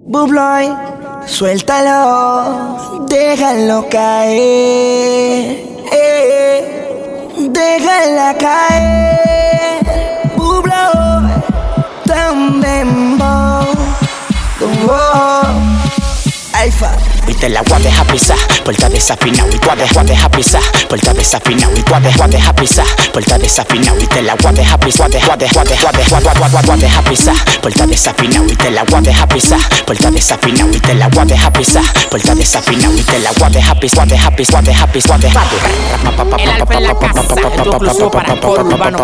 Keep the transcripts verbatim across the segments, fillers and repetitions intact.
Bubloy, suéltalo, déjalo caer, eh, déjala caer. Bubloy, tan bembo, oh, Alfa. Y te la voy a dejar pisar, puerta desafinado. Y tú a dejar pisar, puerta desafinado. Y tú a dejar pisar, puerta desafinado. Y te la voy a dejar pisar, voy a dejar pisar, puerta desafinado. Y te la voy a dejar pisar, puerta desafinado. Y te la voy a dejar pisar, puerta desafinado. Y te la voy a dejar pisar, dejar pisar, dejar pisar, dejar pisar. El Alfa en la casa, tu exclusivo para el coro urbano.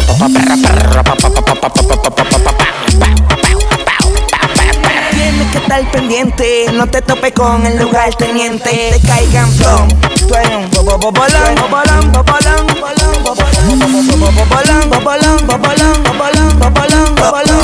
Tienes que estar pendiente, no te topes con el lugar teniente. Te caigan plom, tú eres un bobo bobolón, bobolón, bobolón, bobolón, bobolón, bobolón, bobolón, bobolón, bobolón, bobolón,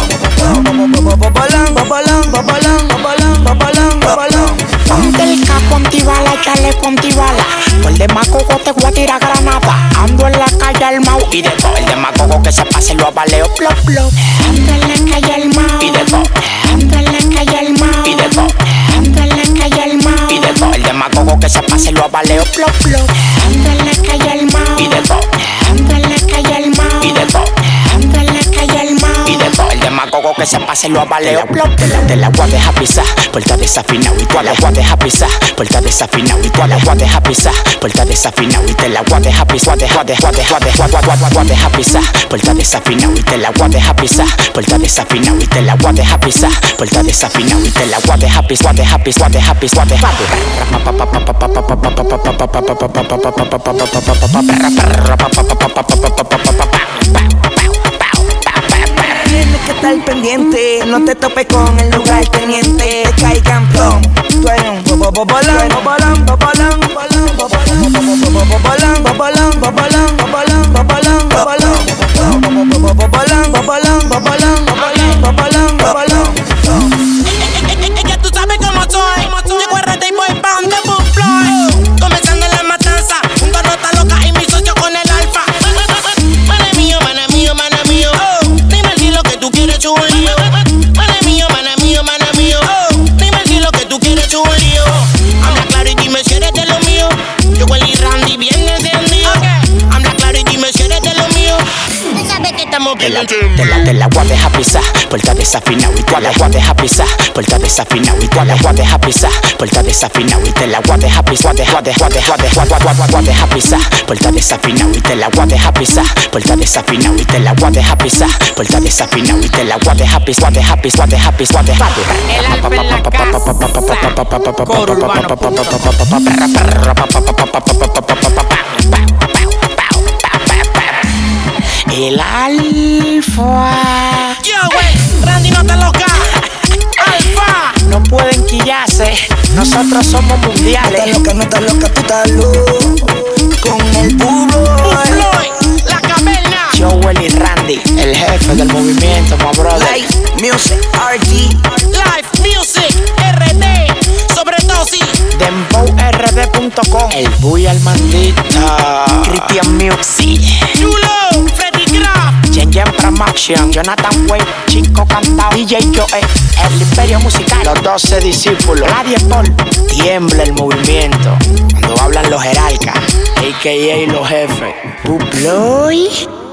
bobolón, bobolón, bobolón, bobolón. Ponte el capo antibala, échale con antibala. Por el demagogo te voy a tirar granada. Ando en la calle al mau y de todo. El demagogo que se pase lo avaleo, plop, plop. Ando en la calle al mau y de todo. Ando en la calle al mau y de todo. Ando en la calle al mau y de todo. El demagogo que se pase lo avaleo, plop, plop. Ando en la calle al mau y de todo. Ando en la calle al mau y de todo. Ando en la calle al mau y de todo. El demagogo que se pase lo avaleo, plop. Te la voy a dejar pisar, puerta desafinado. Y tú a la voy a dejar pisar, puerta desafinado. Y tú a la voy a dejar pisar, puerta desafinado. Y te la voy a dejar pisar, dejar, dejar, dejar, dejar, dejar, dejar pisar, puerta desafinado. Y te la voy a dejar pisar, puerta desafinado. Y te la voy a dejar pisar, puerta desafinado. Y te la voy a dejar pisar, dejar pisar, dejar pisar, dejar Tienes que estar pendiente, no te topes con el lugar teniente. Te caigan plom, tú eres un bobo bobolón, bobolón, bobolón, bobolón, bobolón, bobolón, bobolón, bobolón, bobolón, bobolón, bobolón, bobolón, bobolón, bobolón, bobolón. Es que tú sabes cómo soy. Llego a Rete y voy pa' donde Bubloy. Comenzando la matanza, junto a Nota Loca y mi socio con el Alfa. Mana mío, mana mío, mana mío. Dime si lo que tú quieres es un lío. Mana mío, mana mío, mana mío. Dime si lo que tú quieres es un lío. Habla claro y dime si eres de lo mío. Yo, Willy Randy, bien encendido. Habla claro y dime si eres de lo mío. Tú sabes que estamos Te la, bien. te la, te la voy a dejar pisar, puerta desafinado. Y tú a la voy a dejar pisar, puerta desafinado. Y tú a la voy a dejar pisar, puerta desafinado. Y te la voy a dejar pisar, dejar, dejar, dejar, dejar, dejar, dejar pisar, puerta desafinado. Y te la voy a dejar pisar, puerta desafinado. Y te la voy a dejar pisar, puerta desafinado. Y te la voy a dejar pisar, dejar pisar, dejar pisar, dejar El Alfa en la casa, coro urbano. El Alfa. Yo, wey, Randy, Nota Loca. Alfa. No pueden quillarse, nosotros somos No mundiales. estás loca, no estás loca, tú estás loco con el Bubloy. Bubloy, la caverna. Joel y Randy, el jefe del movimiento, my brother. Live Music R G. Live Music, R D, sobre dosis. dembow r d punto com. El Buy al Mandita. Christian Music. Chulo, Freddy Graf. Jen Jen Promotion. Jonathan Wade, Chico Cantao. D J Joe, el Imperio Musical. Los doce discípulos. Nadie Paul. Tiembla el movimiento cuando hablan los jerarcas, a k a los jefes. Bubloy.